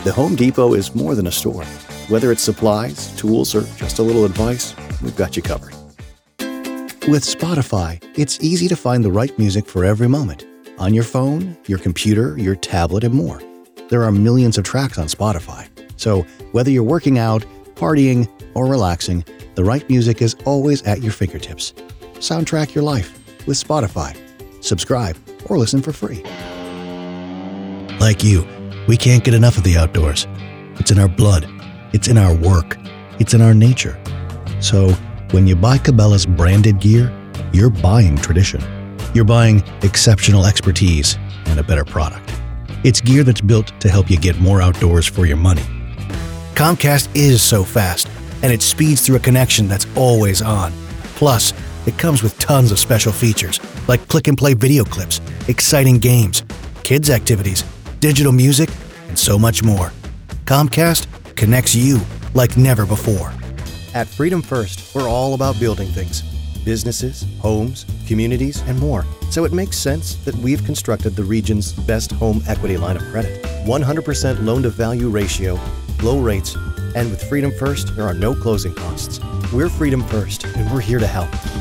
The Home Depot is more than a store. Whether it's supplies, tools, or just a little advice, we've got you covered. With Spotify, it's easy to find the right music for every moment. On your phone, your computer, your tablet, and more. There are millions of tracks on Spotify. So whether you're working out, partying, or relaxing, the right music is always at your fingertips. Soundtrack your life with Spotify. Subscribe or listen for free. Like you, we can't get enough of the outdoors. It's in our blood. It's in our work. It's in our nature. So when you buy Cabela's branded gear, you're buying tradition. You're buying exceptional expertise and a better product. It's gear that's built to help you get more outdoors for your money. Comcast is so fast, and it speeds through a connection that's always on. Plus, it comes with tons of special features, like click-and-play video clips, exciting games, kids' activities, digital music, and so much more. Comcast connects you like never before. At Freedom First, we're all about building things. Businesses, homes, communities, and more. So it makes sense that we've constructed the region's best home equity line of credit. 100% loan-to-value ratio, low rates, and with Freedom First, there are no closing costs. We're Freedom First, and we're here to help.